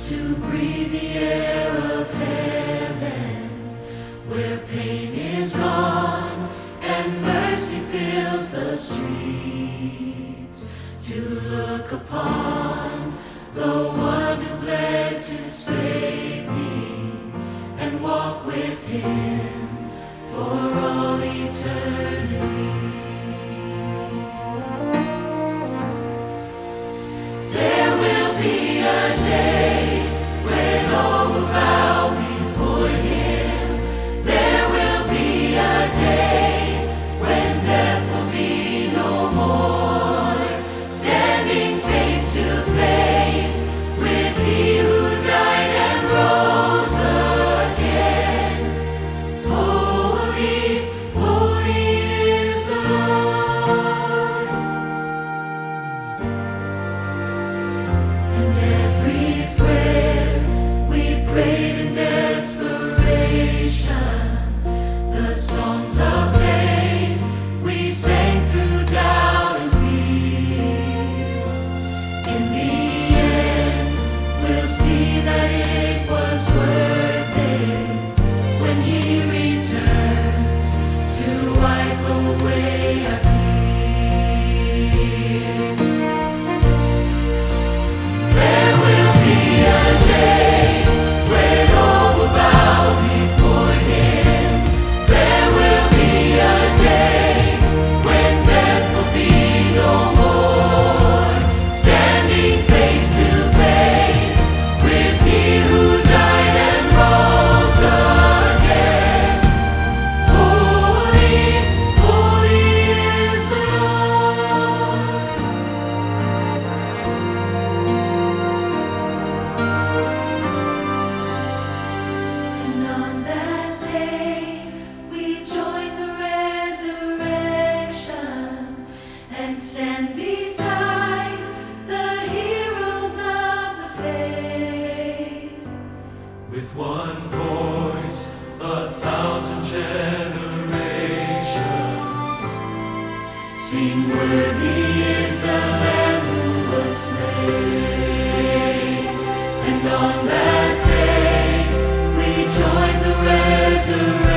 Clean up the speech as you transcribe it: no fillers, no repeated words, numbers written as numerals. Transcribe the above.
to breathe the air of heaven, where pain is gone and mercy fills the streets, to look upon the one who bled to save me and walk with him for all eternity. There will be a day when all will bow before him. There will be a day when death will be no more, standing face to face with he who died and rose again. Holy, holy is the Lord. And every prayer we prayed in desperation, the songs of faith we sang through doubt and fear, in the end we'll see that it was worth it when he returns to wipe away our tears. There will be a day when all will bow before him. There will be a day when death will be no more, standing face to face with he who died and rose again. Holy, holy is the Lord. And on that day we join the resurrection and stand beside the heroes of the faith. With one voice, 1,000 generations Sing, worthy is the Lamb who was slain. And on that day we join the resurrection